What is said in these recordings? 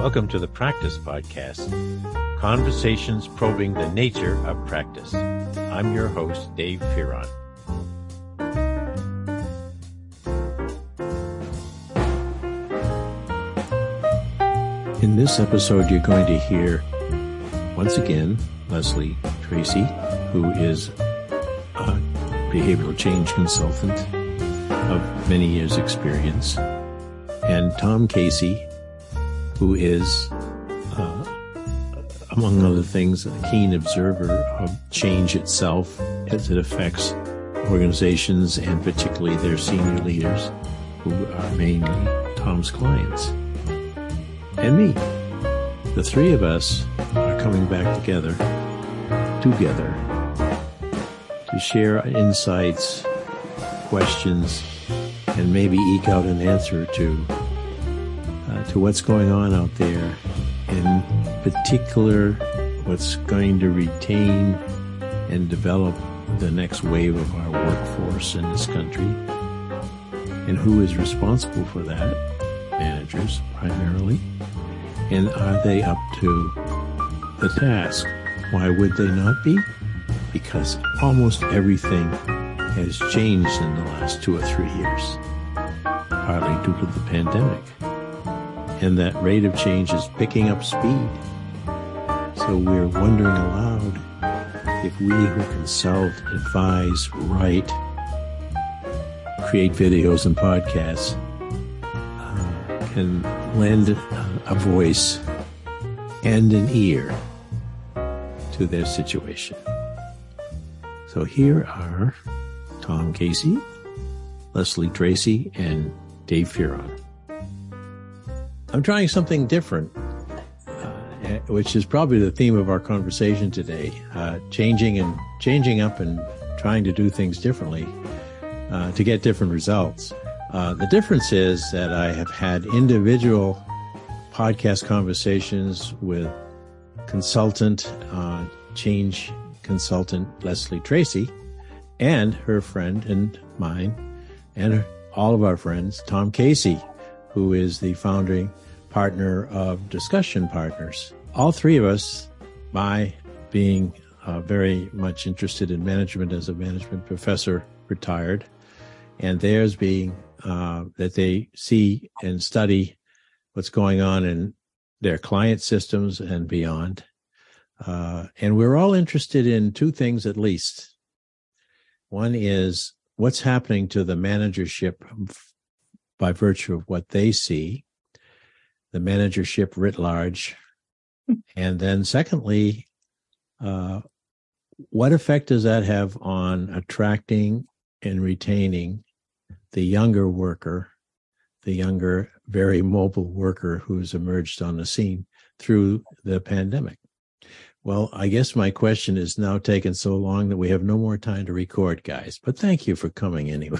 Welcome to the Practice Podcast, conversations probing the nature of practice. I'm your host, Dave Fearon. In this episode, you're going to hear, once again, Leslie Tracy, who is a behavioral change consultant of many years' experience, and Tom Casey, who is, among other things, a keen observer of change itself as it affects organizations and particularly their senior leaders, who are mainly Tom's clients. And me. The three of us are coming back together to share insights, questions, and maybe eke out an answer to what's going on out there, in particular what's going to retain and develop the next wave of our workforce in this country, and who is responsible for that. Managers primarily. And are they up to the task? Why would they not be? Because almost everything has changed in the last 2 or 3 years, partly due to the pandemic. And that rate of change is picking up speed. So we're wondering aloud if we who consult, advise, write, create videos and podcasts can lend a voice and an ear to their situation. So here are Tom Casey, Leslie Tracy, and Dave Fearon. I'm trying something different, which is probably the theme of our conversation today, changing up and trying to do things differently to get different results. The difference is that I have had individual podcast conversations with change consultant Leslie Tracy, and her friend and mine, and all of our friends, Tom Casey, who is the founding partner of Discussion Partners. All three of us, my being very much interested in management as a management professor, retired, and theirs being that they see and study what's going on in their client systems and beyond. And we're all interested in two things at least. One is what's happening to the managership by virtue of what they see, the managership writ large. And then secondly, what effect does that have on attracting and retaining the younger worker, the younger, very mobile worker who's emerged on the scene through the pandemic? Well, I guess my question is now taken so long that we have no more time to record, guys. But thank you for coming anyway.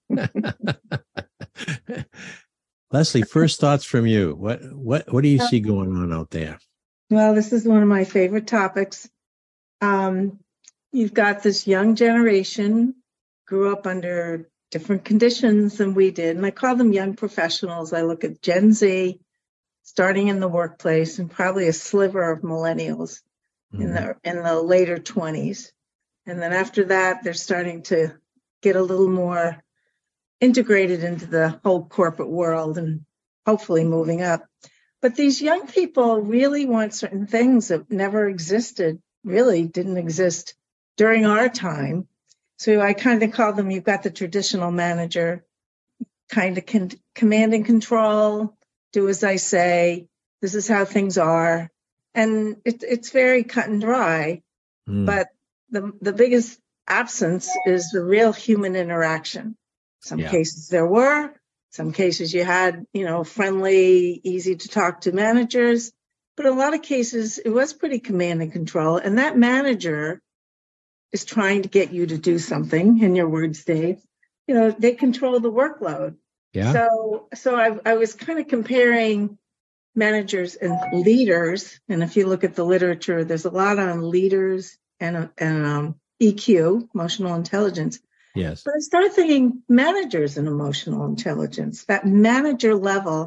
Leslie, first thoughts from you. What do you see going on out there? Well, this is one of my favorite topics. You've got this young generation, grew up under different conditions than we did. And I call them young professionals. I look at Gen Z starting in the workplace and probably a sliver of millennials in the later 20s. And then after that, they're starting to get a little more integrated into the whole corporate world and hopefully moving up. But these young people really want certain things that never existed, really didn't exist during our time. So I kind of call them, you've got the traditional manager, kind of command and control, do as I say, this is how things are. And it's very cut and dry, but the biggest absence is the real human interaction. Some cases there were, some cases you had, friendly, easy to talk to managers, but a lot of cases it was pretty command and control. And that manager is trying to get you to do something, in your words, Dave. They control the workload. Yeah. So I was kind of comparing managers and leaders. And if you look at the literature, there's a lot on leaders and EQ, emotional intelligence. Yes. But I started thinking managers and emotional intelligence, that manager level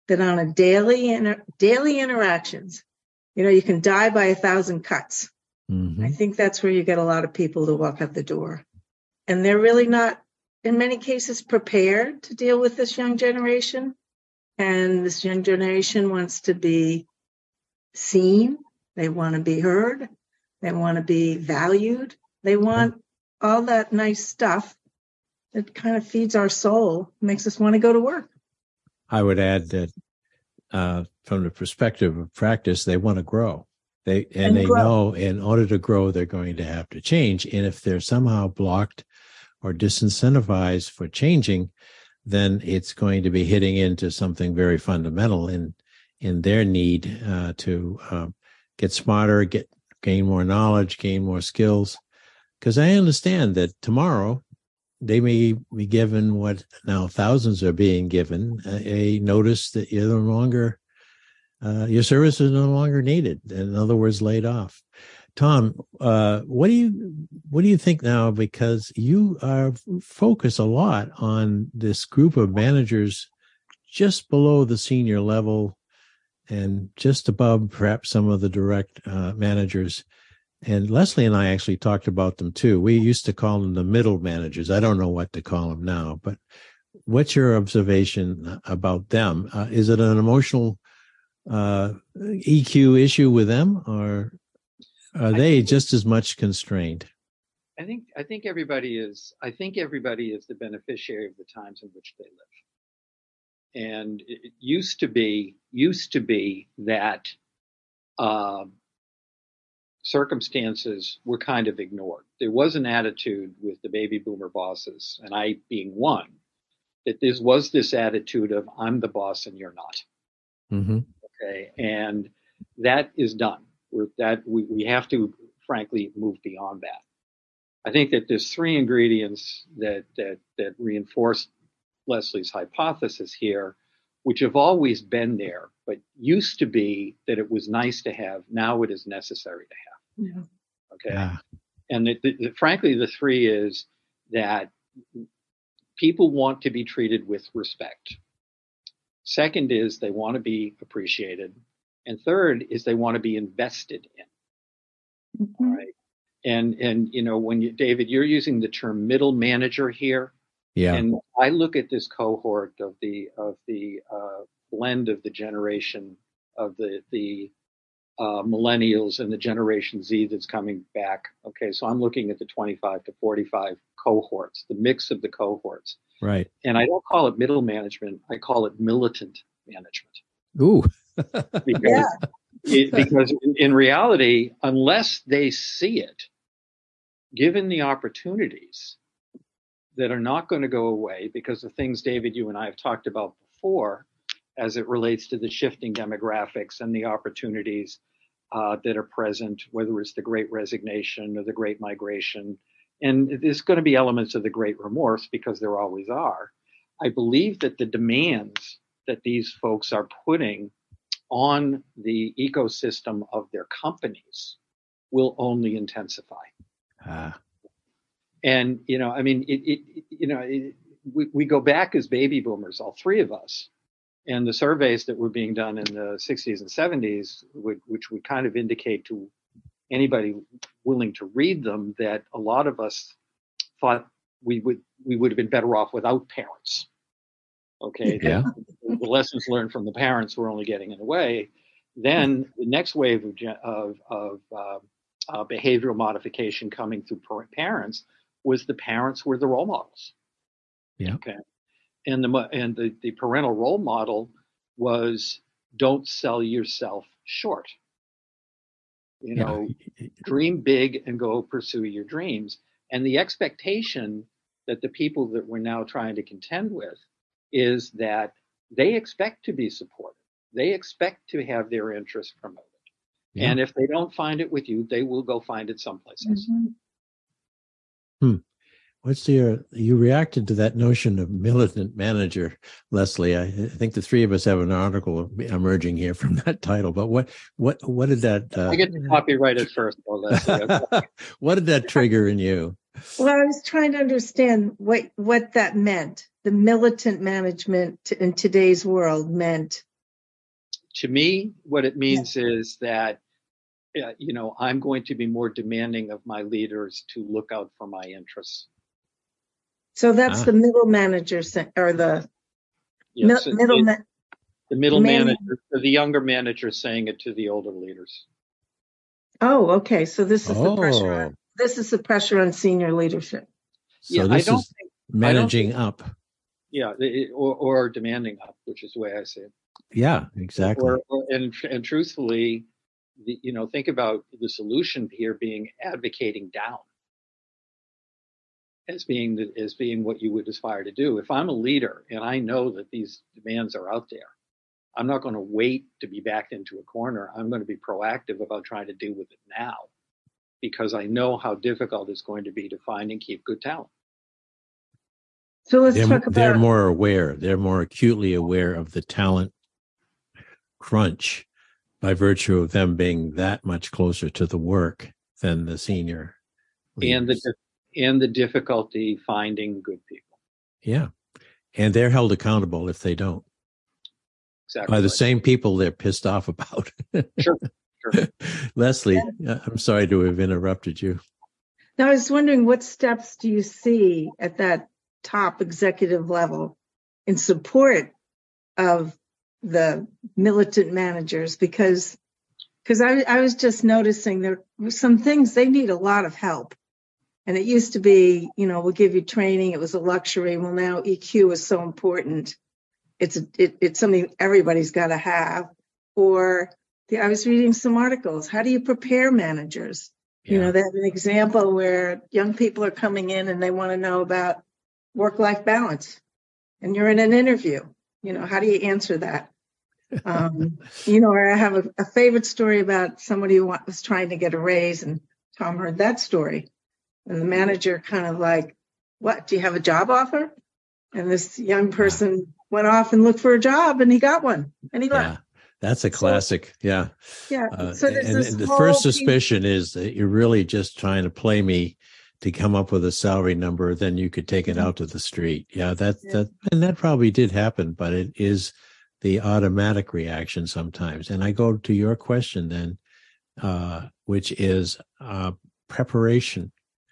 that on a daily interactions, you can die by 1,000 cuts. Mm-hmm. I think that's where you get a lot of people to walk out the door. And they're really not, in many cases, prepared to deal with this young generation. And this young generation wants to be seen. They want to be heard. They want to be valued. They want all that nice stuff that kind of feeds our soul, makes us want to go to work. I would add that from the perspective of practice, they want to grow. They know in order to grow, they're going to have to change. And if they're somehow blocked or disincentivized for changing, then it's going to be hitting into something very fundamental in their need to get smarter, gain more knowledge, gain more skills. Because I understand that tomorrow they may be given what now thousands are being given, a notice that you're no longer, your service is no longer needed. In other words, laid off. Tom, what do you think now? Because you focus a lot on this group of managers just below the senior level and just above perhaps some of the direct managers. And Leslie and I actually talked about them too. We used to call them the middle managers. I don't know what to call them now, but what's your observation about them? Is it an emotional EQ issue with them, or are they just as much constrained? I think everybody is the beneficiary of the times in which they live. And it used to be that circumstances were kind of ignored. There was an attitude with the baby boomer bosses, and I being one, that there was this attitude of I'm the boss and you're not. Mm-hmm. Okay, and that is done. We have to, frankly, move beyond that. I think that there's three ingredients that reinforce Leslie's hypothesis here, which have always been there, but used to be that it was nice to have. Now it is necessary to have. Yeah. Okay. Yeah. And frankly, the three is that people want to be treated with respect. Second is they want to be appreciated. And third is they want to be invested in. Mm-hmm. All right. And when David, you're using the term middle manager here. Yeah. And I look at this cohort of the blend of the generation of the millennials and the Generation Z that's coming back. Okay, so I'm looking at the 25 to 45 cohorts, the mix of the cohorts. Right. And I don't call it middle management. I call it militant management. Ooh. Because in reality, unless they see it, given the opportunities that are not going to go away because of things, David, you and I have talked about before, as it relates to the shifting demographics and the opportunities that are present, whether it's the Great Resignation or the Great Migration. And there's going to be elements of the Great Remorse because there always are. I believe that the demands that these folks are putting on the ecosystem of their companies will only intensify. And, we go back as baby boomers, all three of us. And the surveys that were being done in the 60s and 70s, which would kind of indicate to anybody willing to read them that a lot of us thought we would have been better off without parents. Okay, yeah. The lessons learned from the parents were only getting in the way. Then the next wave of behavioral modification coming through parents was the parents were the role models. Yeah. Okay. And the parental role model was don't sell yourself short. Dream big and go pursue your dreams. And the expectation that the people that we're now trying to contend with is that they expect to be supported. They expect to have their interests promoted. Yeah. And if they don't find it with you, they will go find it someplace else. Mm-hmm. You reacted to that notion of militant manager, Leslie. I think the three of us have an article emerging here from that title. But what did that? I get to copyright it first, Leslie. What did that trigger in you? Well, I was trying to understand what that meant. The militant management in today's world meant To me, what it means is that, I'm going to be more demanding of my leaders to look out for my interests. So that's the middle manager or the middle the middle manager, the younger manager saying it to the older leaders. Oh, okay. So this is the pressure. This is the pressure on senior leadership. So this is managing up. Yeah, or demanding up, which is the way I say it. Yeah, exactly. And truthfully, think about the solution here being advocating down as being what you would aspire to do. If I'm a leader and I know that these demands are out there, I'm not going to wait to be backed into a corner. I'm going to be proactive about trying to deal with it now, because I know how difficult it's going to be to find and keep good talent. So let's talk about. They're more aware. They're more acutely aware of the talent crunch by virtue of them being that much closer to the work than the senior leaders. And the difficulty finding good people. Yeah. And they're held accountable if they don't. Exactly. By the same people they're pissed off about. Sure. Leslie, I'm sorry to have interrupted you. Now, I was wondering, what steps do you see at that top executive level in support of the militant managers? Because I was just noticing there were some things they need a lot of help. And it used to be, we'll give you training. It was a luxury. Well, now EQ is so important. It's something everybody's got to have. Or I was reading some articles. How do you prepare managers? Yeah. They have an example where young people are coming in and they want to know about work-life balance. And you're in an interview. How do you answer that? Or I have a favorite story about somebody who was trying to get a raise, and Tom heard that story. And the manager kind of like, what, do you have a job offer? And this young person went off and looked for a job, and he got one, and he left. That's a classic. Yeah. Yeah. So and the first suspicion is that you're really just trying to play me to come up with a salary number. Then you could take it out to the street. Yeah. And that probably did happen, but it is the automatic reaction sometimes. And I go to your question then, which is preparation.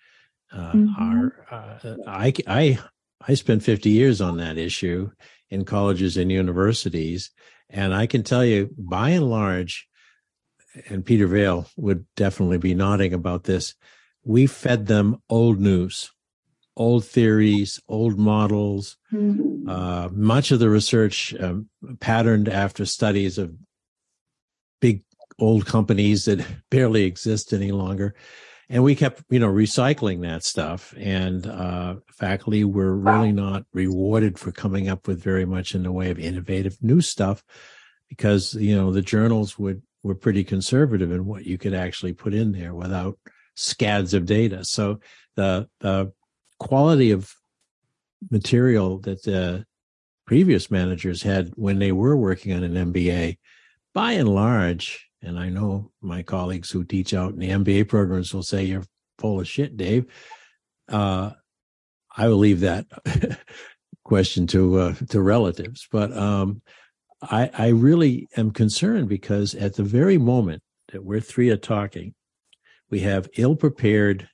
I spent 50 years on that issue in colleges and universities, and I can tell you, by and large, and Peter Vail would definitely be nodding about this, we fed them old news, old theories, old models, much of the research patterned after studies of big old companies that barely exist any longer. And we kept, recycling that stuff. And faculty were really not rewarded for coming up with very much in the way of innovative new stuff, because, the journals were pretty conservative in what you could actually put in there without scads of data. So the quality of material that the previous managers had when they were working on an MBA, by and large, and I know my colleagues who teach out in the MBA programs will say, you're full of shit, Dave. I will leave that question to relatives. But I really am concerned, because at the very moment that we're three are talking, we have ill-prepared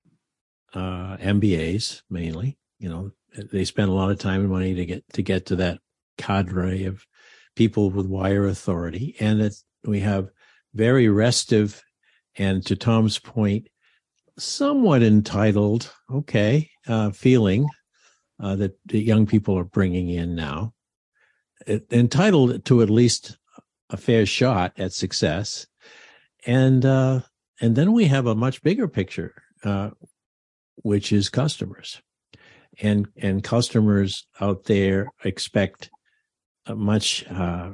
MBAs mainly. They spend a lot of time and money to get to that cadre of people with wire authority, and that we have very restive, and to Tom's point, somewhat entitled, feeling that the young people are bringing in now, entitled to at least a fair shot at success. And then we have a much bigger picture, which is customers. And customers out there expect a much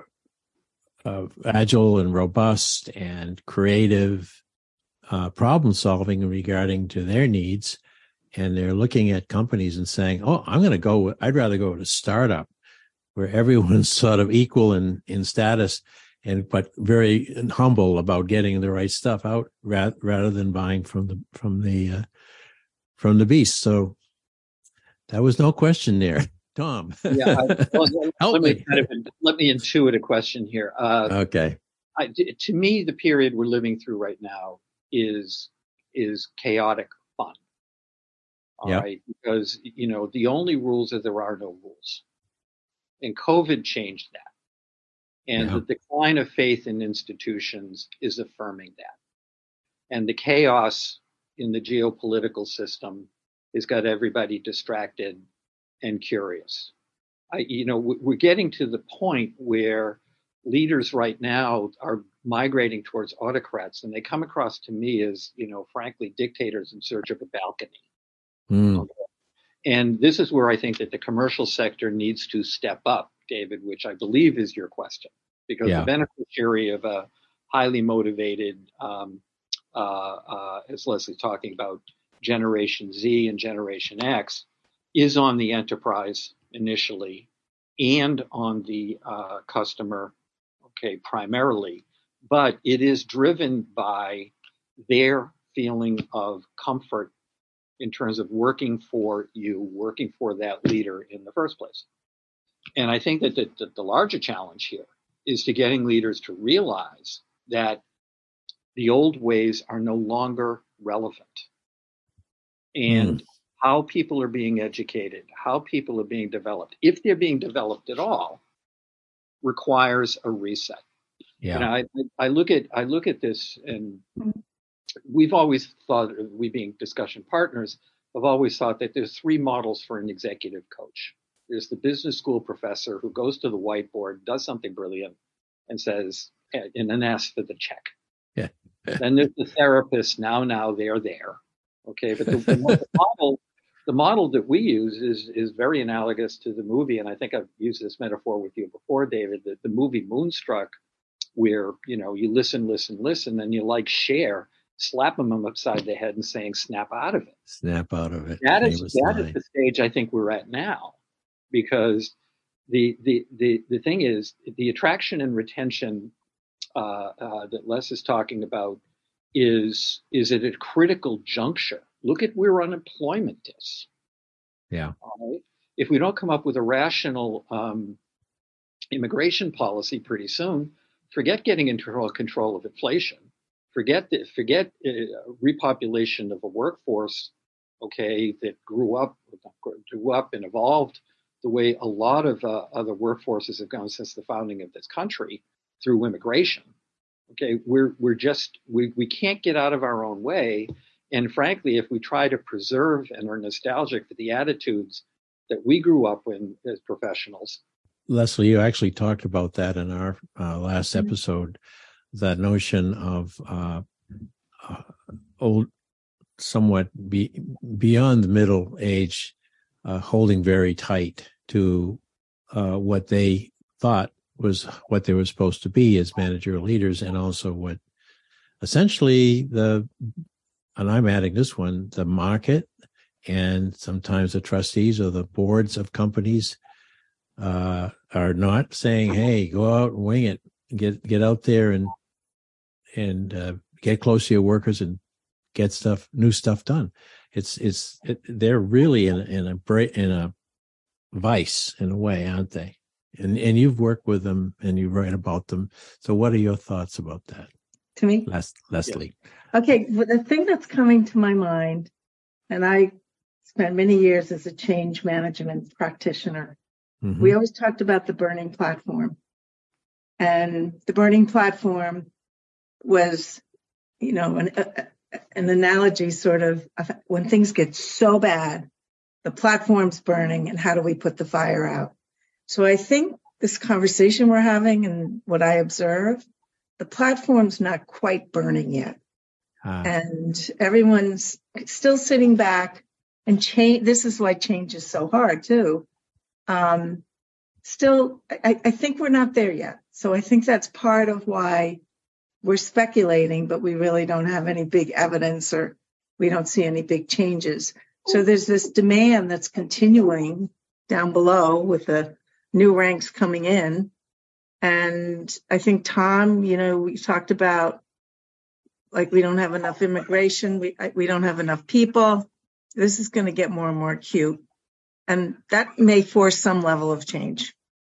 agile and robust and creative problem solving regarding to their needs. And they're looking at companies and saying, I'd rather go to a startup where everyone's sort of equal in status, but very humble about getting the right stuff out rather than buying from the beast. So that was no question there. Tom. Help me. Let me intuit a question here. Okay. To me, the period we're living through right now is chaotic fun. All right, because the only rules are there are no rules, and COVID changed that, and the decline of faith in institutions is affirming that, and the chaos in the geopolitical system has got everybody distracted and curious. We're getting to the point where leaders right now are migrating towards autocrats, and they come across to me as, frankly, dictators in search of a balcony. Mm. And this is where I think that the commercial sector needs to step up, David, which I believe is your question, because the beneficiary of a highly motivated, as Leslie's talking about, Generation Z and Generation X, is on the enterprise initially and on the customer, primarily, but it is driven by their feeling of comfort in terms of working for that leader in the first place. And I think that the larger challenge here is to getting leaders to realize that the old ways are no longer relevant. And how people are being educated, how people are being developed, if they're being developed at all, requires a reset. Yeah. I look at this, and we've always thought, we being discussion partners, have always thought that there's three models for an executive coach. There's the business school professor who goes to the whiteboard, does something brilliant, and says, and then asks for the check. Yeah. Then there's the therapist. Now they're there. Okay, but the model that we use is very analogous to the movie, and I think I've used this metaphor with you before, David. The movie Moonstruck, where you listen, then you Cher, slapping them upside the head and saying, "Snap out of it." Snap out of it. That is the stage I think we're at now, because the thing is, the attraction and retention that Les is talking about is at a critical juncture. Look at where unemployment is. Yeah. All right? If we don't come up with a rational immigration policy pretty soon, forget getting into control of inflation. Forget repopulation of a workforce, that grew up and evolved the way a lot of other workforces have gone since the founding of this country through immigration. Okay, we can't get out of our own way. And frankly, if we try to preserve and are nostalgic for the attitudes that we grew up in as professionals. Leslie, you actually talked about that in our last episode, that notion of old, somewhat beyond the middle age, holding very tight to what they thought was what they were supposed to be as managerial leaders, and also what essentially and I'm adding this one, the market and sometimes the trustees or the boards of companies are not saying, "Hey, go out and wing it, get out there and get close to your workers and get new stuff done." They're really in a vice in a way, aren't they? And you've worked with them and you write about them. So what are your thoughts about that? To me? Leslie. Okay, well, the thing that's coming to my mind, and I spent many years as a change management practitioner, we always talked about the burning platform. And the burning platform was, an analogy sort of when things get so bad, the platform's burning, and how do we put the fire out? So I think this conversation we're having and what I observe, the platform's not quite burning yet. And everyone's still sitting back, and change. This is why change is so hard too. Still, I think we're not there yet. So I think that's part of why we're speculating, but we really don't have any big evidence, or we don't see any big changes. So there's this demand that's continuing down below with the new ranks coming in. And I think, Tom, we talked about, we don't have enough immigration. We don't have enough people. This is going to get more and more acute. And that may force some level of change.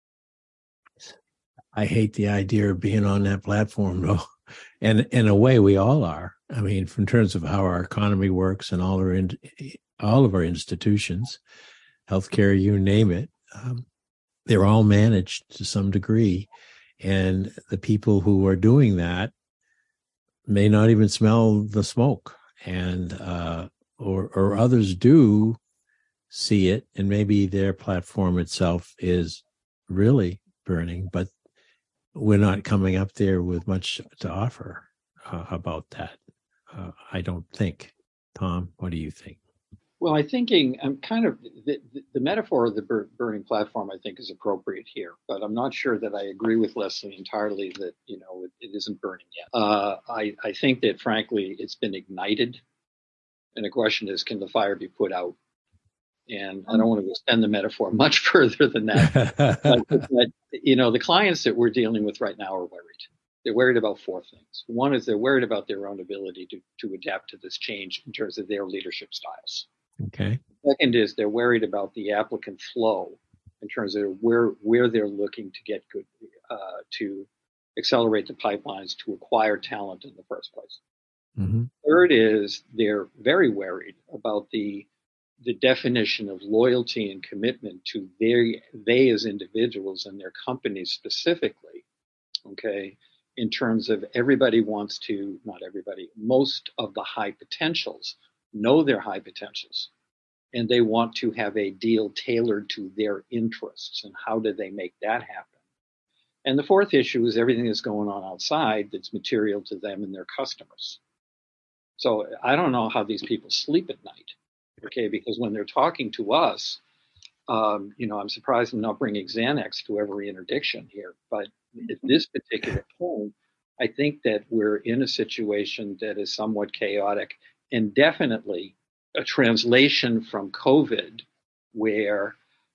I hate the idea of being on that platform, though. And in a way, we all are. I mean, in terms of how our economy works and all of our institutions, healthcare, you name it, they're all managed to some degree. And the people who are doing that may not even smell the smoke, and or others do see it, and maybe their platform itself is really burning, but we're not coming up there with much to offer about that. I don't think. Tom, what do you think? Well, I'm kind of the metaphor of the burning platform, I think, is appropriate here, but I'm not sure that I agree with Leslie entirely that, it isn't burning yet. I think that, frankly, it's been ignited. And the question is, can the fire be put out? And I don't want to extend the metaphor much further than that. but the clients that we're dealing with right now are worried. They're worried about four things. One is they're worried about their own ability to adapt to this change in terms of their leadership styles. Okay. Second is they're worried about the applicant flow in terms of where they're looking to get good, to accelerate the pipelines to acquire talent in the first place. Mm-hmm. Third is they're very worried about the definition of loyalty and commitment to they as individuals and their companies specifically, okay, in terms of not everybody, most of the high potentials know their high potentials, and they want to have a deal tailored to their interests, and how do they make that happen? And the fourth issue is everything that's going on outside that's material to them and their customers. So I don't know how these people sleep at night. Okay, because when they're talking to us, I'm surprised I'm not bringing Xanax to every interdiction here. But at this particular point, I think that we're in a situation that is somewhat chaotic, and definitely a translation from COVID, where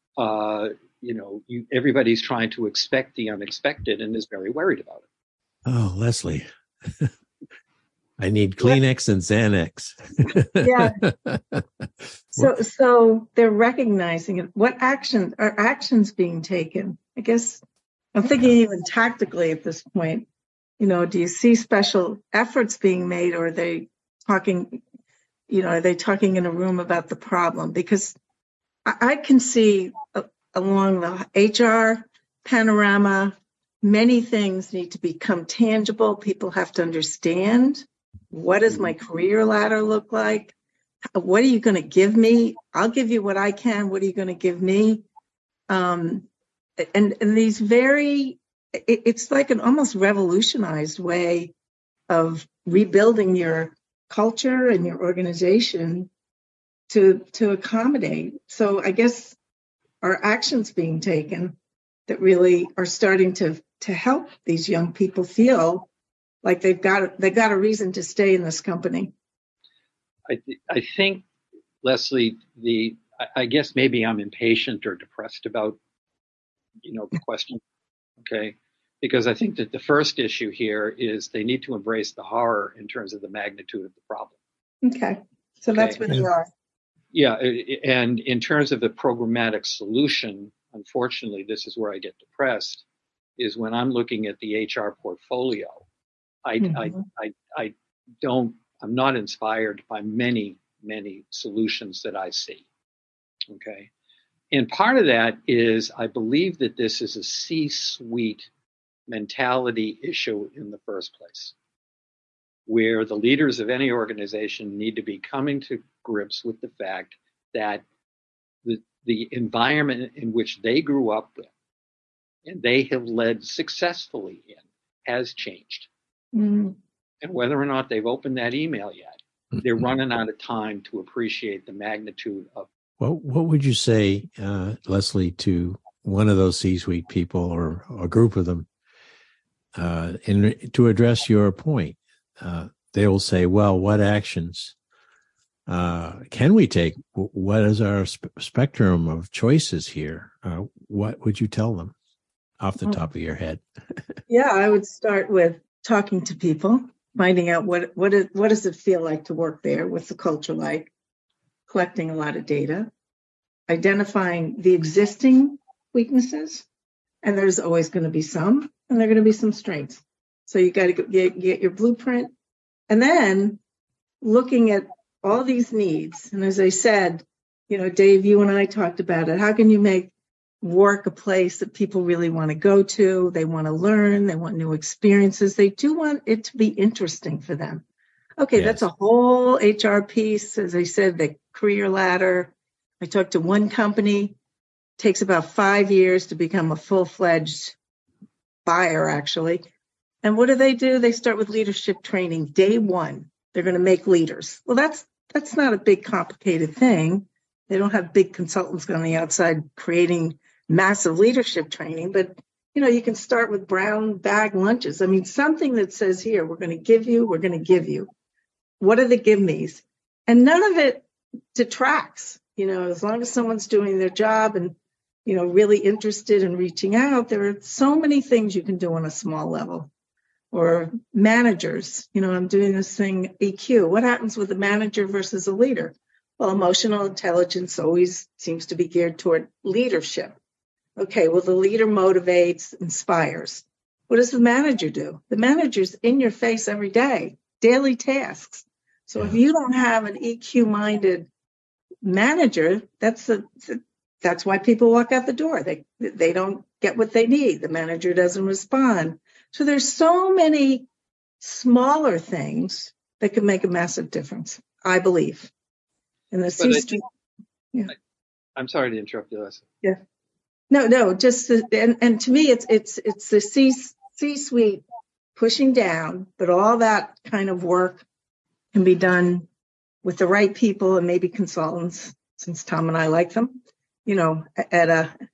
everybody's trying to expect the unexpected and is very worried about it. Oh, Leslie. I need Kleenex and Xanax. Yeah. So they're recognizing it. What actions being taken? I guess I'm thinking even tactically at this point. Do you see special efforts being made, or are they talking? Are they talking in a room about the problem? Because I can see along the HR panorama, many things need to become tangible. People have to understand. What does my career ladder look like? What are you going to give me? I'll give you what I can. What are you going to give me? And these it's like an almost revolutionized way of rebuilding your culture and your organization to accommodate. So I guess are actions being taken that really are starting to help these young people feel like they've got a reason to stay in this company. I think, Leslie, I guess maybe I'm impatient or depressed about, the question. Okay. Because I think that the first issue here is they need to embrace the horror in terms of the magnitude of the problem. Okay. So that's where they are. Yeah. And in terms of the programmatic solution, unfortunately, this is where I get depressed, is when I'm looking at the HR portfolio. I'm not inspired by many, many solutions that I see. Okay. And part of that is I believe that this is a C-suite mentality issue in the first place, where the leaders of any organization need to be coming to grips with the fact that the environment in which they grew up with and they have led successfully in has changed. Mm. And whether or not they've opened that email yet, they're running out of time to appreciate the magnitude of. Well, what would you say, Leslie, to one of those C-suite people or a group of them, to address your point? They will say, well, what actions can we take? What is our spectrum of choices here? What would you tell them off the top of your head? Yeah, I would start with talking to people, finding out what does it feel like to work there, what's the culture like, collecting a lot of data, identifying the existing weaknesses, and there's always going to be some, and there are going to be some strengths. So you got to get your blueprint, and then looking at all these needs. And as I said, Dave, you and I talked about it. How can you make work a place that people really want to go to? They want to learn. They want new experiences. They do want it to be interesting for them. Okay, yes. That's a whole HR piece. As I said, the career ladder. I talked to one company. Takes about 5 years to become a full-fledged buyer, actually. And what do? They start with leadership training. Day one, they're going to make leaders. Well, that's not a big, complicated thing. They don't have big consultants on the outside creating massive leadership training, but you can start with brown bag lunches. I mean, something that says here, we're going to give you. What are the give me's? And none of it detracts, as long as someone's doing their job and, really interested in reaching out. There are so many things you can do on a small level. Or managers, I'm doing this thing, EQ. What happens with a manager versus a leader? Well, emotional intelligence always seems to be geared toward leadership. Okay, well, the leader motivates, inspires. What does the manager do? The manager's in your face every day, daily tasks. So if you don't have an EQ-minded manager, that's why people walk out the door. They don't get what they need. The manager doesn't respond. So there's so many smaller things that can make a massive difference, I believe. And I'm sorry to interrupt you, Leslie. Yeah. No, just and to me, it's the C-suite pushing down, but all that kind of work can be done with the right people and maybe consultants, since Tom and I like them, at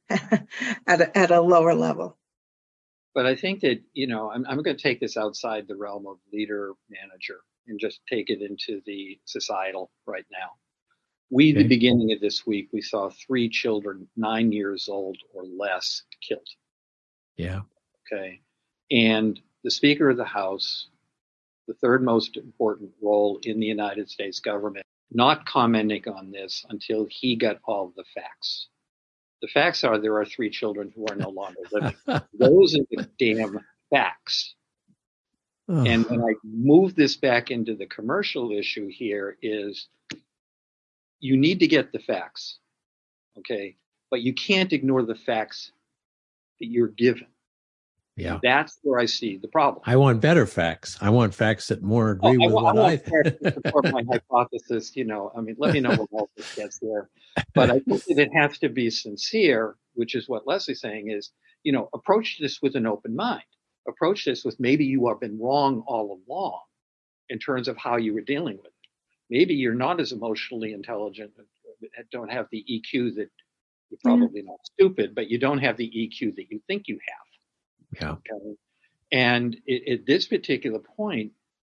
a lower level. But I think that, I'm going to take this outside the realm of leader manager and just take it into the societal right now. At the beginning of this week, we saw 3 children, 9 years old or less, killed. Yeah. Okay. And the Speaker of the House, the third most important role in the United States government, not commenting on this until he got all the facts. The facts are there are 3 children who are no longer living. Those are the damn facts. Oh. And when I move this back into the commercial issue here is you need to get the facts, okay? But you can't ignore the facts that you're given. Yeah. That's where I see the problem. I want better facts. I want facts that more agree with what I think. To support my hypothesis, let me know what else this gets there. But I think that it has to be sincere, which is what Leslie's saying is, approach this with an open mind. Approach this with maybe you have been wrong all along in terms of how you were dealing with it. Maybe you're not as emotionally intelligent, don't have the EQ that you're probably not stupid, but you don't have the EQ that you think you have. Yeah. Okay? And at this particular point,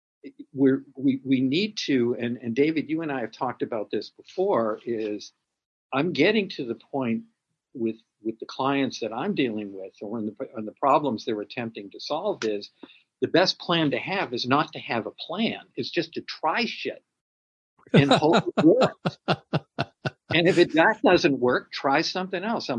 we need to, and David, you and I have talked about this before, is I'm getting to the point with the clients that I'm dealing with or on the problems they're attempting to solve is the best plan to have is not to have a plan. It's just to try shit and hope it works. And if that doesn't work, try something else.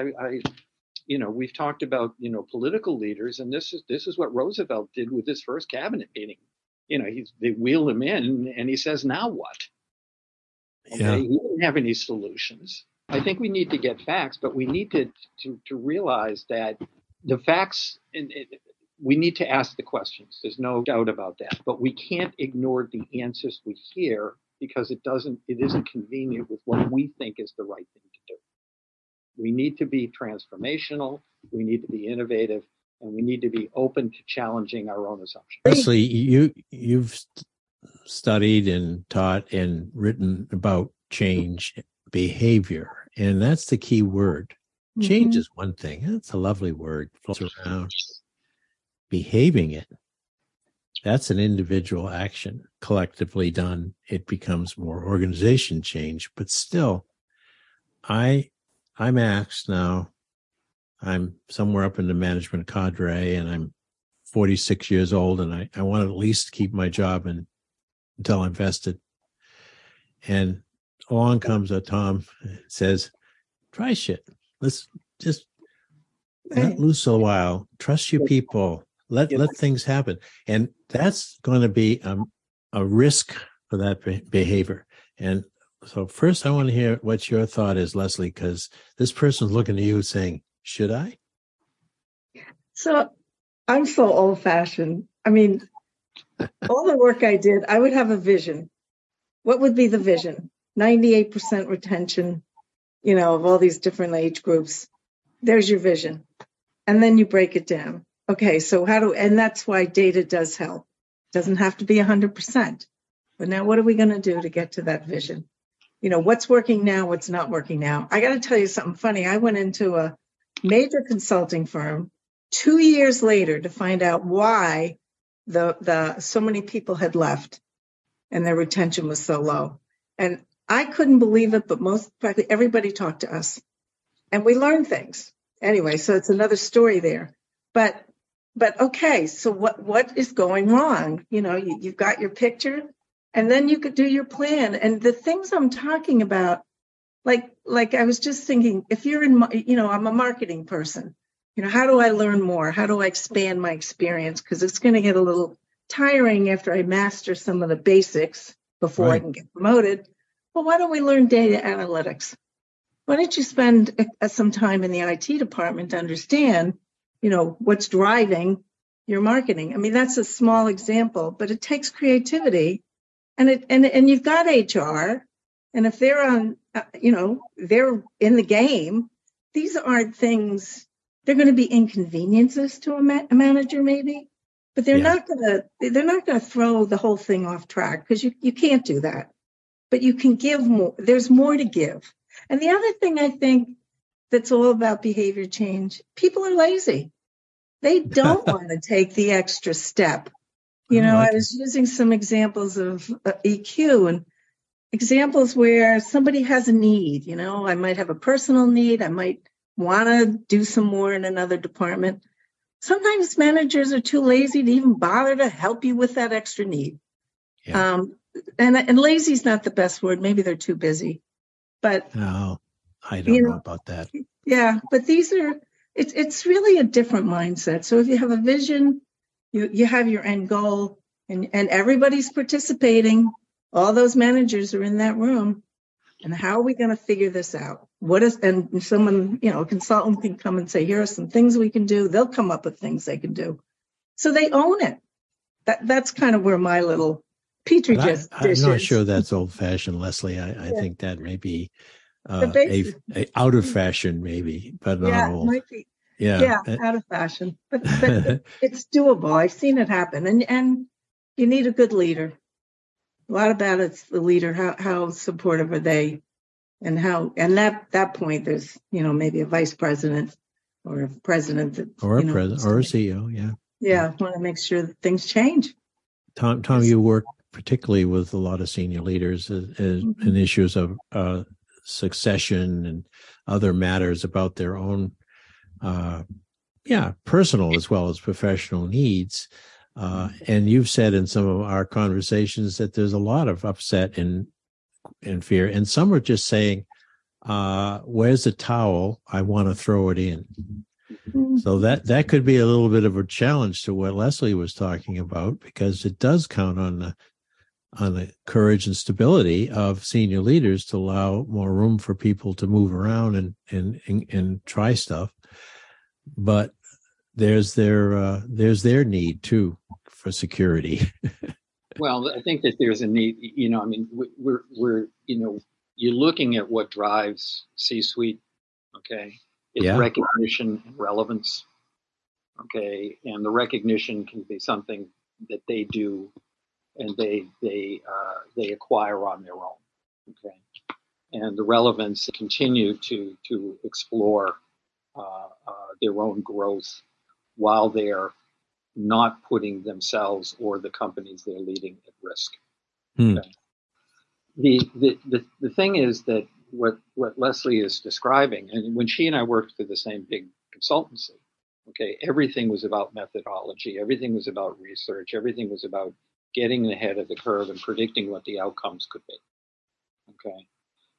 We've talked about, political leaders, and this is what Roosevelt did with his first cabinet meeting. They wheel him in and he says, now what? Okay? Yeah. He didn't have any solutions. I think we need to get facts, but we need to realize that the facts, we need to ask the questions. There's no doubt about that, but we can't ignore the answers we hear because it isn't convenient with what we think is the right thing to do. We need to be transformational. We need to be innovative, and we need to be open to challenging our own assumptions. Leslie, you've studied and taught and written about change behavior, and that's the key word. Change is one thing. That's a lovely word. Floats around. Behaving it, that's an individual action. Collectively done, it becomes more organization change. But still, I'm asked now, I'm somewhere up in the management cadre, and I'm 46 years old, and I want to at least keep my job until I'm vested. And along comes a Tom, says, try shit. Let's just let loose a while. Trust your people. Let things happen. And that's going to be a risk for that behavior. And so first I want to hear what your thought is, Leslie, because this person's looking at you saying, should I? So I'm so old fashioned. I mean, all the work I did, I would have a vision. What would be the vision? 98% retention, of all these different age groups. There's your vision. And then you break it down. Okay, so and that's why data does help. It doesn't have to be 100%. But now what are we going to do to get to that vision? What's working now, what's not working now? I got to tell you something funny. I went into a major consulting firm 2 years later to find out why so many people had left and their retention was so low. And I couldn't believe it, but practically everybody talked to us and we learned things. Anyway, so it's another story there. But okay, so what is going wrong? You've got your picture and then you could do your plan. And the things I'm talking about, like I was just thinking, if you're I'm a marketing person, how do I learn more? How do I expand my experience? Because it's going to get a little tiring after I master some of the basics before I can get promoted. Well, why don't we learn data analytics? Why don't you spend some time in the IT department to understand, what's driving your marketing? I mean, that's a small example, but it takes creativity, and you've got HR, and if they're on, they're in the game. These aren't things. They're going to be inconveniences to a manager, maybe, but they're not going to throw the whole thing off track because you can't do that. But you can give more. There's more to give. And the other thing I think that's all about behavior change, people are lazy. They don't want to take the extra step. I was using some examples of EQ and examples where somebody has a need. I might have a personal need. I might want to do some more in another department. Sometimes managers are too lazy to even bother to help you with that extra need. Yeah. And lazy is not the best word. Maybe they're too busy. But no, I don't know about that. Yeah, but it's really a different mindset. So if you have a vision, you have your end goal, and everybody's participating. All those managers are in that room. And how are we going to figure this out? And someone, a consultant can come and say, here are some things we can do. They'll come up with things they can do. So they own it. That's kind of where my little Petri dish I'm not sure that's old fashioned, Leslie. I think that may be a out of fashion, maybe, but not old. It might be. Yeah, out of fashion, but it's doable. I've seen it happen, and you need a good leader. A lot about it's the leader. How supportive are they, and that point there's maybe a vice president or a president that, or a president or a CEO. Yeah, want to make sure that things change. Tom, you work particularly with a lot of senior leaders in issues of succession and other matters about their own, personal as well as professional needs. And you've said in some of our conversations that there's a lot of upset and fear, and some are just saying, "Where's the towel? I want to throw it in." So that could be a little bit of a challenge to what Leslie was talking about, because it does count on the courage and stability of senior leaders to allow more room for people to move around and try stuff. But there's their need too for security. Well, I think that there's a need. We're you're looking at what drives C-suite. Okay. It's recognition and relevance. Okay. And the recognition can be something that they do and they acquire on their own. Okay. And the relevance continue to explore their own growth while they're not putting themselves or the companies they're leading at risk. Okay. The thing is that what Leslie is describing, and when she and I worked for the same big consultancy, okay, everything was about methodology, everything was about research, everything was about getting ahead of the curve and predicting what the outcomes could be. Okay.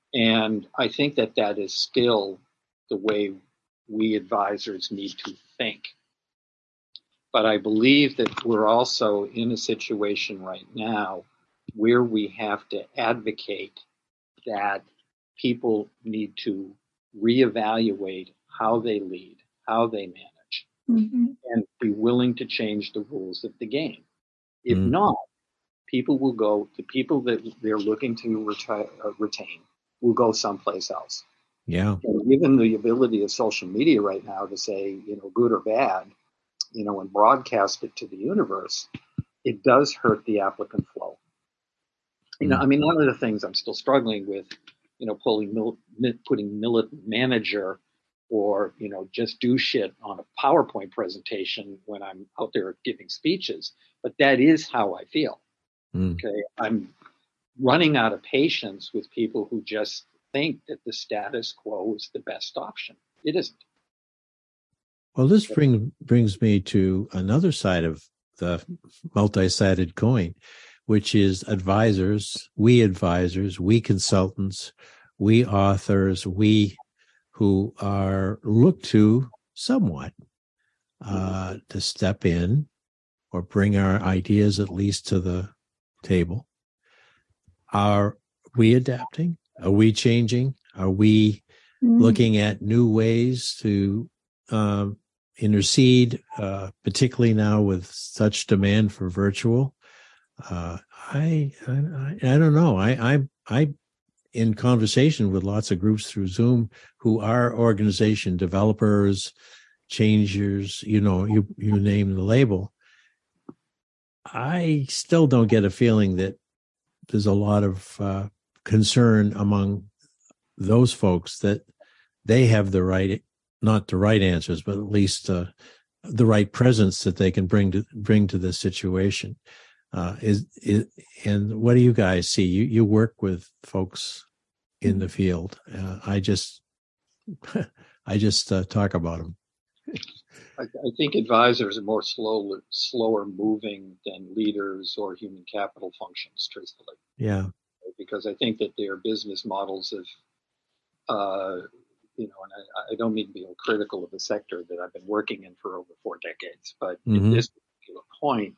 And I think that that is still the way we advisors need to think. But I believe that we're also in a situation right now where we have to advocate that people need to reevaluate how they lead, how they manage, and be willing to change the rules of the game. If not, people will go, the people that they're looking to retain will go someplace else. Yeah. And given the ability of social media right now to say, good or bad, and broadcast it to the universe, it does hurt the applicant flow. I mean, one of the things I'm still struggling with, putting militant manager or, just do shit on a PowerPoint presentation when I'm out there giving speeches. But that is how I feel. Okay. I'm running out of patience with people who just think that the status quo is the best option. It isn't. Well, this brings me to another side of the multi-sided coin, which is advisors, we consultants, we authors, we who are looked to somewhat to step in or bring our ideas at least to the table. Are we adapting? Are we changing? Are we looking at new ways to intercede, particularly now with such demand for virtual? I don't know. I in conversation with lots of groups through Zoom who are organization developers, changers, you name the label. I still don't get a feeling that there's a lot of concern among those folks that they have the right, not the right answers, but at least the right presence that they can bring to this situation. And what do you guys see? You work with folks in the field. I just talk about them. I think advisors are more slower moving than leaders or human capital functions, truthfully. Yeah. Because I think that their business models have, and I don't mean to be critical of the sector that I've been working in for over 4 decades, but at this particular point,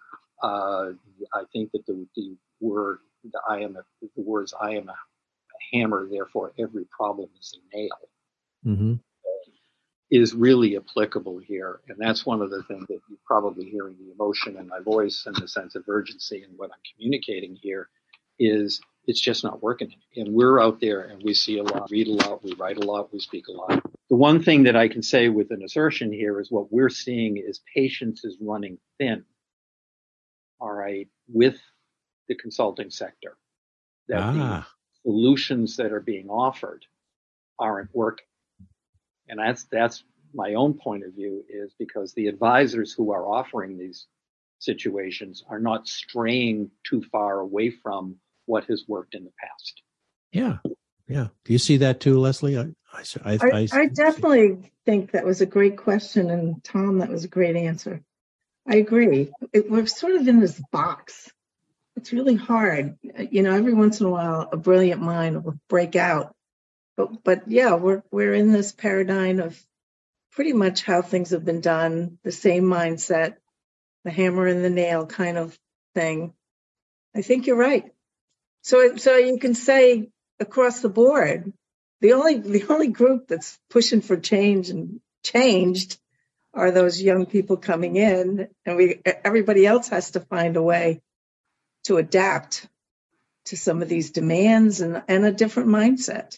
I think that the words "I am a hammer, therefore every problem is a nail" is really applicable here, and that's one of the things that you're probably hearing the emotion in my voice and the sense of urgency and what I'm communicating here is it's just not working. And we're out there and we see a lot, read a lot, we write a lot, we speak a lot. The one thing that I can say with an assertion here is what we're seeing is patience is running thin. All right, with the consulting sector, that the solutions that are being offered aren't working. And that's my own point of view, is because the advisors who are offering these situations are not straying too far away from what has worked in the past. Yeah. Do you see that too, Leslie? I definitely think that was a great question, and Tom, that was a great answer. I agree. We're sort of in this box. It's really hard. Every once in a while, a brilliant mind will break out. But yeah, we're in this paradigm of pretty much how things have been done, the same mindset, the hammer and the nail kind of thing. I think you're right. So you can say across the board, the only group that's pushing for change and changed are those young people coming in, and everybody else has to find a way to adapt to some of these demands and a different mindset.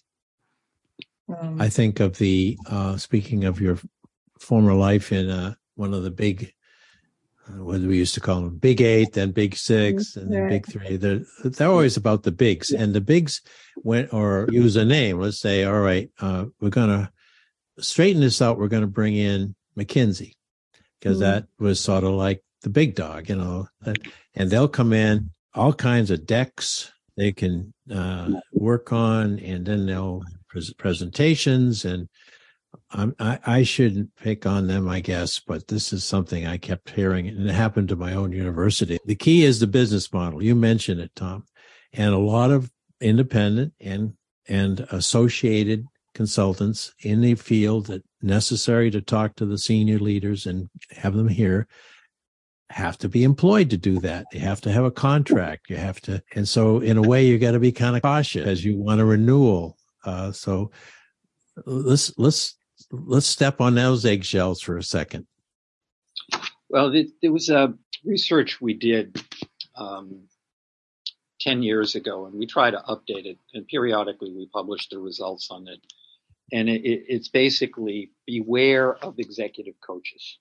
I think of speaking of your former life in one of the big, what we used to call them, Big 8, then Big 6, and then Big 3. They're always about the bigs. And the bigs went, or use a name, let's say, all right, we're going to straighten this out. We're going to bring in McKinsey, because that was sort of like the big dog, and they'll come in, all kinds of decks they can work on, and then they'll presentations, and I shouldn't pick on them, I guess, but this is something I kept hearing, and it happened to my own university. The key is the business model. You mentioned it, Tom, and a lot of independent and and associated consultants in the field that necessary to talk to the senior leaders and have them here have to be employed to do that. They have to have a contract. You have to, and so in a way, you got to be kind of cautious as you want a renewal. So let's step on those eggshells for a second. Well, there was a research we did 10 years ago, and we try to update it, and periodically we publish the results on it. And it's basically beware of executive coaches.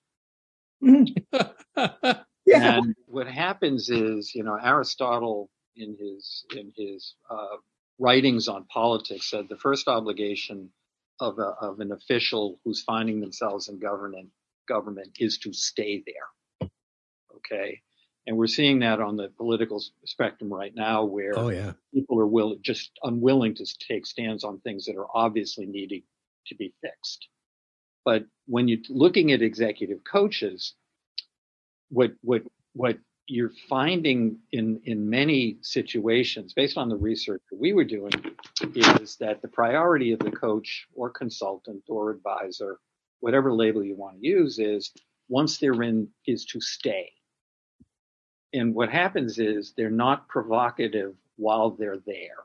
Yeah. And what happens is, Aristotle in his writings on politics said the first obligation of an official who's finding themselves in government is to stay there. Okay. And we're seeing that on the political spectrum right now, where people are just unwilling to take stands on things that are obviously needing to be fixed. But when you're looking at executive coaches, what you're finding in many situations, based on the research that we were doing, is that the priority of the coach or consultant or advisor, whatever label you want to use, is once they're in, is to stay. And what happens is they're not provocative while they're there,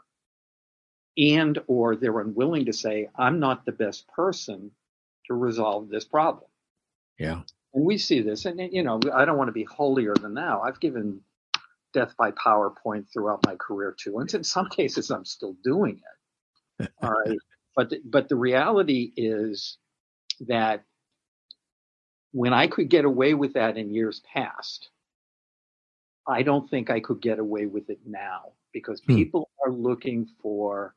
and or they're unwilling to say, I'm not the best person to resolve this problem. Yeah. And we see this, and I don't want to be holier than thou. I've given death by PowerPoint throughout my career too, and in some cases I'm still doing it. All right, but the reality is that when I could get away with that in years past, I don't think I could get away with it now, because people are looking for,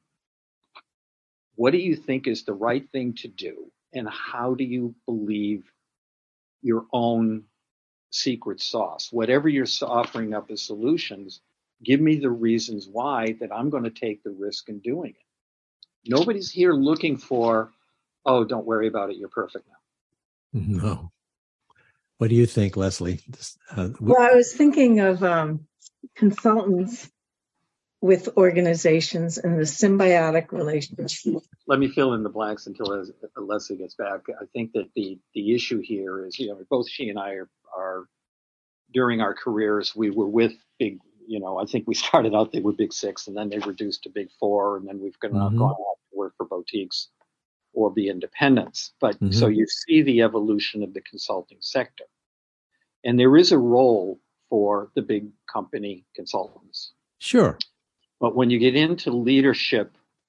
what do you think is the right thing to do, and how do you believe your own secret sauce? Whatever you're offering up as solutions, give me the reasons why that I'm going to take the risk in doing it. Nobody's here looking for, oh, don't worry about it, you're perfect now. No. What do you think, Leslie? Well, I was thinking of consultants with organizations and the symbiotic relationship. Let me fill in the blanks until Leslie gets back. I think that the issue here is, both she and I are during our careers, we were with big, I think we started out, they were big six, and then they reduced to big four, and then we've gone out to work for boutiques or be independents. But so you see the evolution of the consulting sector. And there is a role for the big company consultants. Sure. But when you get into leadership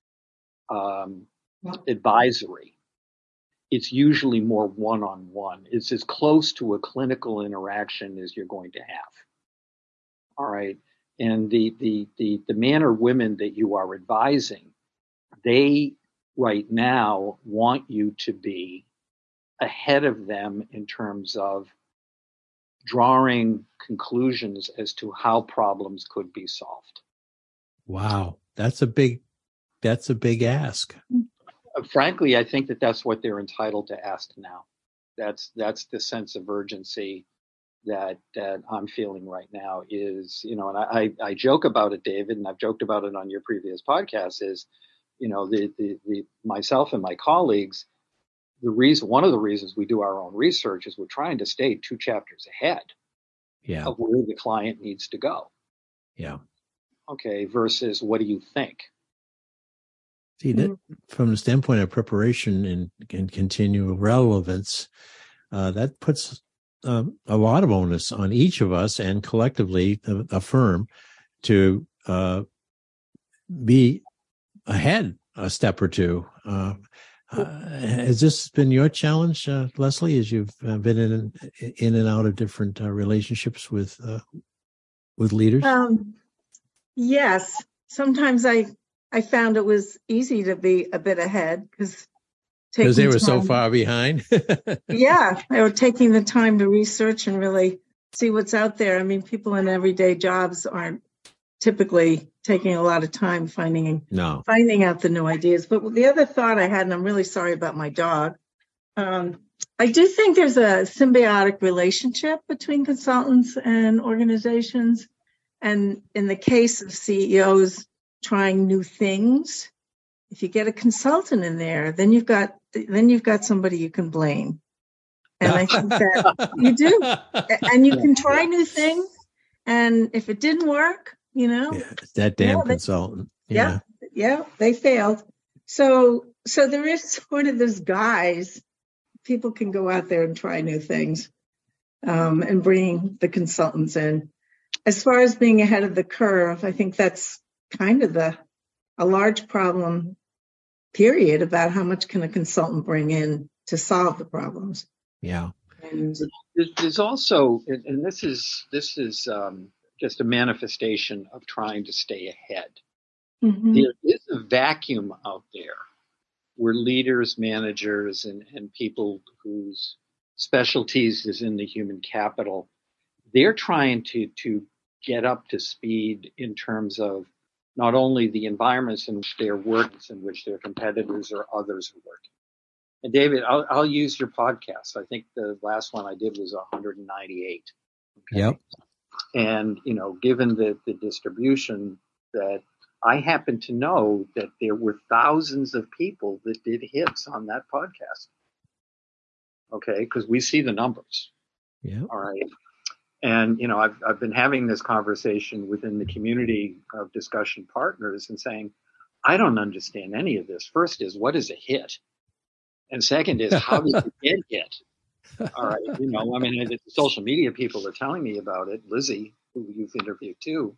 advisory, it's usually more one-on-one. It's as close to a clinical interaction as you're going to have. All right. And the man or women that you are advising, they right now want you to be ahead of them in terms of drawing conclusions as to how problems could be solved. Wow. That's a big ask. Frankly, I think that's what they're entitled to ask now. That's the sense of urgency that I'm feeling right now is, and I joke about it, David, and I've joked about it on your previous podcast, is, the myself and my colleagues, one of the reasons we do our own research is we're trying to stay 2 chapters ahead of where the client needs to go. Yeah. Okay. Versus what do you think? See, that from the standpoint of preparation and continual relevance, that puts a lot of onus on each of us and collectively a firm to be ahead a step or two. Has this been your challenge, Leslie, as you've been in and out of different relationships with leaders? Yes. Sometimes I found it was easy to be a bit ahead because they were so far behind. Yeah, they were taking the time to research and really see what's out there. I mean, people in everyday jobs aren't typically taking a lot of time finding out the new ideas. But the other thought I had, and I'm really sorry about my dog, I do think there's a symbiotic relationship between consultants and organizations. And in the case of CEOs trying new things, if you get a consultant in there, then you've got somebody you can blame. And I think that you do. And you can try new things. And if it didn't work, that damn consultant. Yeah, they failed. So there is sort of this guise. People can go out there and try new things, and bring the consultants in. As far as being ahead of the curve, I think that's kind of a large problem, period, about how much can a consultant bring in to solve the problems. Yeah. And there's also, and this is just a manifestation of trying to stay ahead. Mm-hmm. There is a vacuum out there where leaders, managers, and people whose specialties is in the human capital, they're trying to get up to speed in terms of not only the environments in which they're working, in which their competitors or others are working. And David, I'll use your podcast. I think the last one I did was 198. Okay? Yep. And, given the distribution, that I happen to know that there were thousands of people that did hits on that podcast. Okay. Because we see the numbers. Yeah. All right. And, I've been having this conversation within the community of discussion partners and saying, I don't understand any of this. First is, what is a hit? And second is, how does it get hit? All right. The social media people are telling me about it. Lizzie, who you've interviewed too,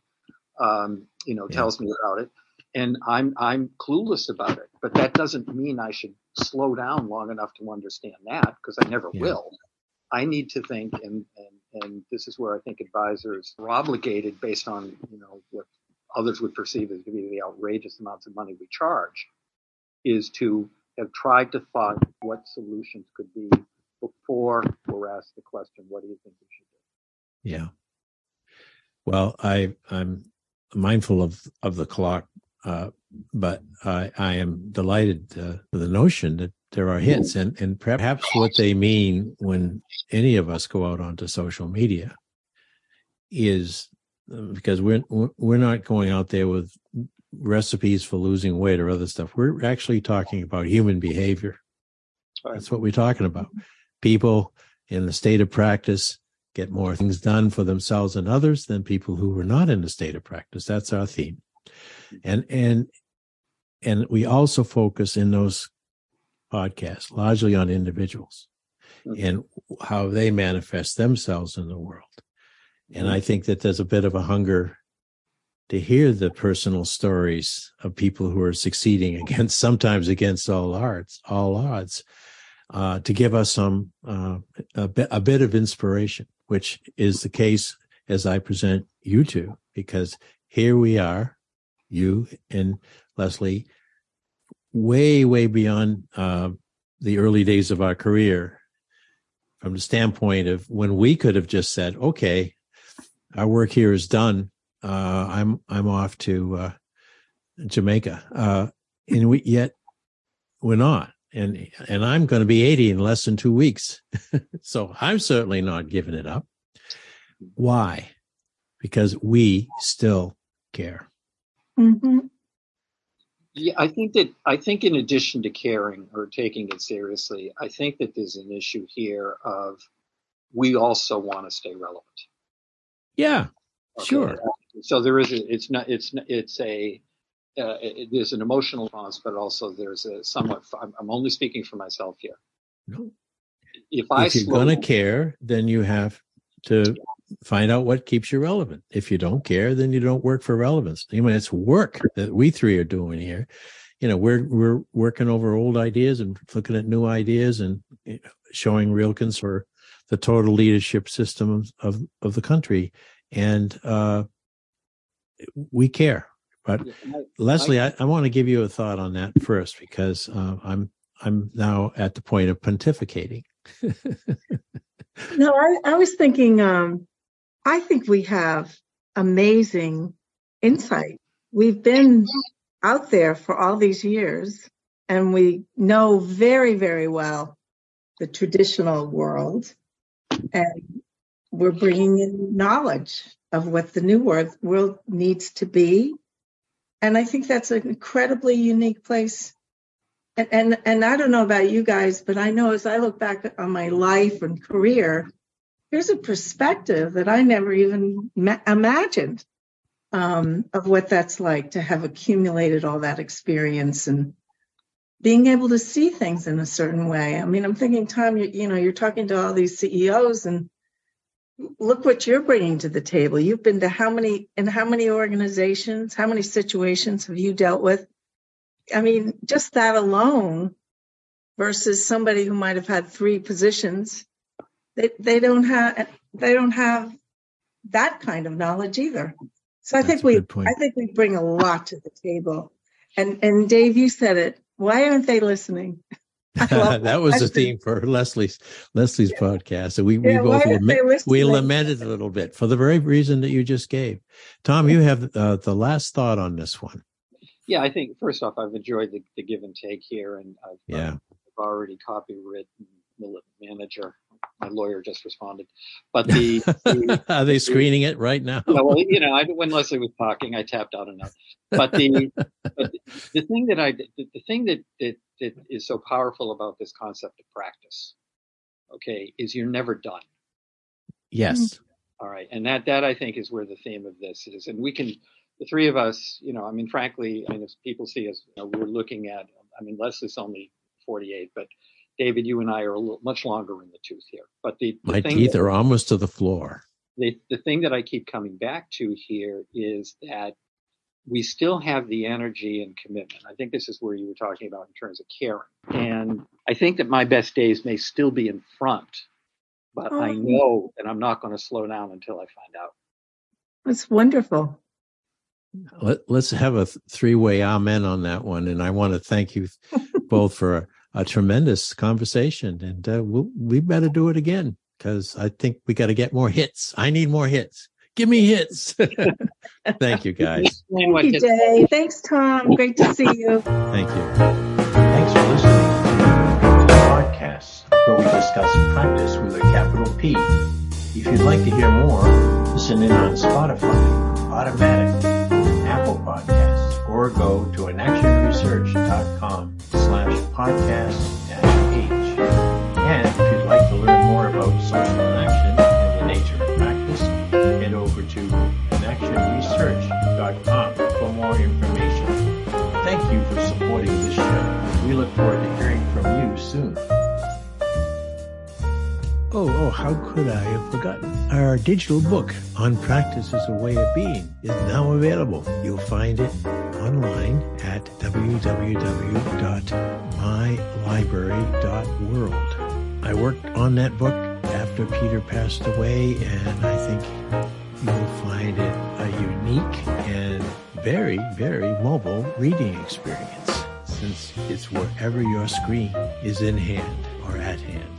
tells me about it. And I'm clueless about it. But that doesn't mean I should slow down long enough to understand that, because I never will. I need to think, and this is where I think advisors are obligated, based on, what others would perceive as to be the outrageous amounts of money we charge, is to have tried to thought what solutions could be before we're asked the question, what do you think we should do? Yeah. Well, I'm mindful of the clock, but I am delighted with the notion that there are hits, and perhaps what they mean when any of us go out onto social media is, because we're not going out there with recipes for losing weight or other stuff. We're actually talking about human behavior. Right. That's what we're talking about. People in the state of practice get more things done for themselves and others than people who are not in the state of practice. That's our theme. And we also focus in those podcasts largely on individuals and how they manifest themselves in the world. And I think that there's a bit of a hunger to hear the personal stories of people who are succeeding sometimes against all odds, to give us some a bit of inspiration, which is the case as I present you two, because here we are, you and Leslie, way, way beyond the early days of our career, from the standpoint of when we could have just said, okay, our work here is done. I'm off to Jamaica, and yet we're not. And I'm going to be 80 in less than 2 weeks, so I'm certainly not giving it up. Why? Because we still care. Mm-hmm. Yeah, I think in addition to caring or taking it seriously, I think that there's an issue here of we also want to stay relevant. Yeah, okay? Sure. So there is there's an emotional response, but also there's a somewhat. I'm only speaking for myself here. No. If you're going to care, then you have to find out what keeps you relevant. If you don't care, then you don't work for relevance. It's work that we three are doing here. We're working over old ideas and looking at new ideas and showing real concern for the total leadership system of the country. And we care. But Leslie, I want to give you a thought on that first, because I'm now at the point of pontificating. No, I was thinking, I think we have amazing insight. We've been out there for all these years, and we know very, very well the traditional world, and we're bringing in knowledge of what the new world needs to be And I think that's an incredibly unique place. And I don't know about you guys, but I know as I look back on my life and career, there's a perspective that I never even imagined of what that's like to have accumulated all that experience and being able to see things in a certain way. I mean, I'm thinking, Tom, you're talking to all these CEOs, and look what you're bringing to the table. You've been to how many organizations, how many situations have you dealt with? I mean, just that alone versus somebody who might have had 3 positions, they don't have that kind of knowledge either. So I think we bring a lot to the table. And Dave, you said it. Why aren't they listening? That was the theme for Leslie's podcast. So we both lamented a little bit for the very reason that you just gave. Tom, you have the last thought on this one. Yeah, I think first off, I've enjoyed the give and take here, and I've already copywritten the manager. My lawyer just responded, but are they screening it right now? Well, when Leslie was talking, I tapped out a note. But the thing that is so powerful about this concept of practice, okay, is you're never done. Yes. All right, and that I think is where the theme of this is, and we can. The 3 of us, I mean, frankly, as people see us, we're looking at. I mean, Leslie's only 48, but David, you and I are much longer in the tooth here. But my teeth are almost to the floor. The thing that I keep coming back to here is that we still have the energy and commitment. I think this is where you were talking about in terms of caring. And I think that my best days may still be in front, but I know that I'm not going to slow down until I find out. That's wonderful. Let's have a 3-way amen on that one. And I want to thank you both for a tremendous conversation. And we better do it again, because I think we got to get more hits. I need more hits. Give me hits. Thank you, guys. Thank you, Dave. Thanks, Tom. Great to see you. Thank you. Thanks for listening to the podcast, where we discuss practice with a capital P. If you'd like to hear more, listen in on Spotify, Automatic, Apple Podcasts, or go to inactionresearch.com/podcast-H. And if you'd like to learn more about social inaction and the nature of practice, head over to inactionresearch.com for more information. Thank you for supporting this show. We look forward to hearing from you soon. Oh, how could I have forgotten? Our digital book on Practice as a Way of Being is now available. You'll find it online at www.mylibrary.world. I worked on that book after Peter passed away, and I think you'll find it a unique and very, very mobile reading experience, since it's wherever your screen is in hand or at hand.